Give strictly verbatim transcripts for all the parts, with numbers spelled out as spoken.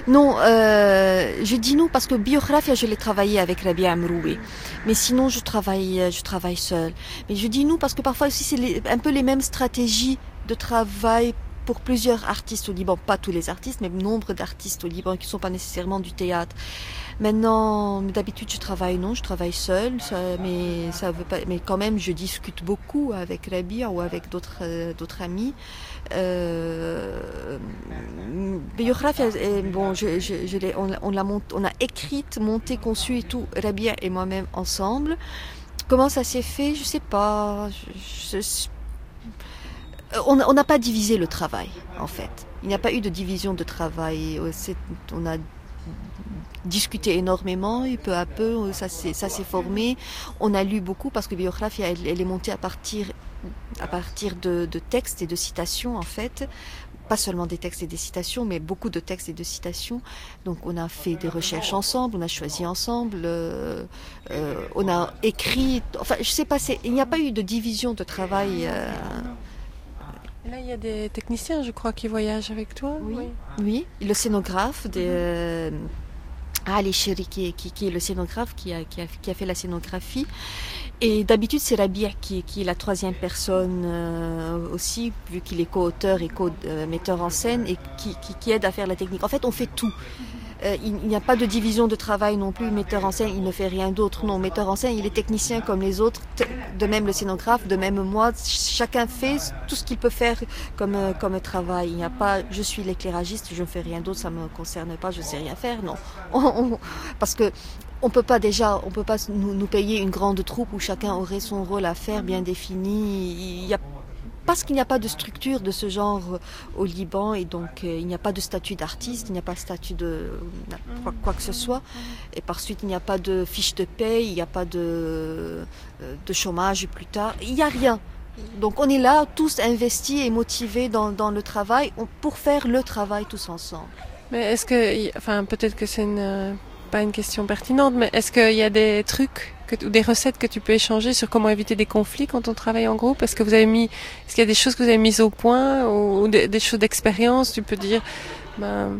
Non, euh, je dis non parce que biographie, je l'ai travaillé avec Rabia Amroui. Mais sinon, je travaille, je travaille seule. Mais je dis non parce que parfois aussi, c'est les, un peu les mêmes stratégies de travail pour plusieurs artistes au Liban. Pas tous les artistes, mais nombre d'artistes au Liban qui ne sont pas nécessairement du théâtre. Maintenant, d'habitude, je travaille non, je travaille seule, ça, mais ça veut pas, mais quand même, je discute beaucoup avec Rabia ou avec d'autres, euh, d'autres amis. Euh, biographie, bon, je, je, je l'ai, on, on l'a monté, on a écrite, monté, conçu et tout, Rabia et moi-même ensemble. Comment ça s'est fait, je sais pas. Je, je, on n'a pas divisé le travail, en fait. Il n'y a pas eu de division de travail. C'est, on a discuté énormément et peu à peu, ça s'est, ça s'est formé. On a lu beaucoup parce que biographie, elle, elle est montée à partir, à partir de, de textes et de citations, en fait. Pas seulement des textes et des citations, mais beaucoup de textes et de citations. Donc on a fait des recherches ensemble, on a choisi ensemble, euh, euh, on a écrit. Enfin, je sais pas, c'est, il n'y a pas eu de division de travail. Euh, Et là, il y a des techniciens, je crois, qui voyagent avec toi. Oui, oui. oui. Le scénographe, de, euh, Ali Chéri, qui, qui, qui est le scénographe, qui a, qui, a, qui a fait la scénographie. Et d'habitude, c'est Rabia qui, qui est la troisième personne euh, aussi, vu qu'il est co-auteur et co-metteur en scène, et qui, qui, qui aide à faire la technique. En fait, on fait tout. Euh, il, il n'y a pas de division de travail non plus. Metteur en scène, il ne fait rien d'autre. Non, metteur en scène, il est technicien comme les autres. De même le scénographe, de même moi. Chacun fait tout ce qu'il peut faire comme, comme travail. Il n'y a pas, je suis l'éclairagiste, je ne fais rien d'autre, ça ne me concerne pas, je ne sais rien faire. Non. On, on, parce que on peut pas déjà, on peut pas nous, nous payer une grande troupe où chacun aurait son rôle à faire bien défini. Il y a Parce qu'il n'y a pas de structure de ce genre au Liban et donc euh, il n'y a pas de statut d'artiste, il n'y a pas de statut de quoi, quoi que ce soit. Et par suite, il n'y a pas de fiche de paye, il n'y a pas de, de chômage plus tard. Il n'y a rien. Donc on est là, tous investis et motivés dans, dans le travail pour faire le travail tous ensemble. Mais est-ce que, enfin peut-être que c'est une, pas une question pertinente, mais est-ce qu'il y a des trucs ou des recettes que tu peux échanger sur comment éviter des conflits quand on travaille en groupe? Est-ce que vous avez mis, est-ce qu'il y a des choses que vous avez mises au point ou des, des choses d'expérience? Tu peux dire, ben...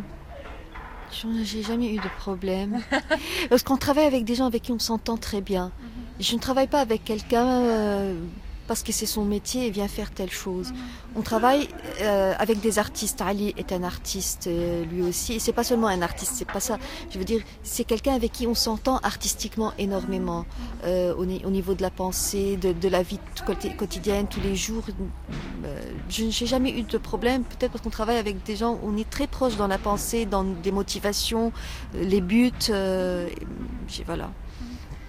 J'ai jamais eu de problème. Parce qu'on travaille avec des gens avec qui on s'entend très bien. Je ne travaille pas avec quelqu'un euh, parce que c'est son métier et vient faire telle chose. On travaille euh, avec des artistes. Ali est un artiste euh, lui aussi. Et c'est pas seulement un artiste, c'est pas ça. Je veux dire, c'est quelqu'un avec qui on s'entend artistiquement énormément. Euh, au, au niveau de la pensée, de, de la vie quotidienne, tous les jours. Euh, je n'ai jamais eu de problème. Peut-être parce qu'on travaille avec des gens, on est très proche dans la pensée, dans des motivations, les buts. Euh, et, voilà.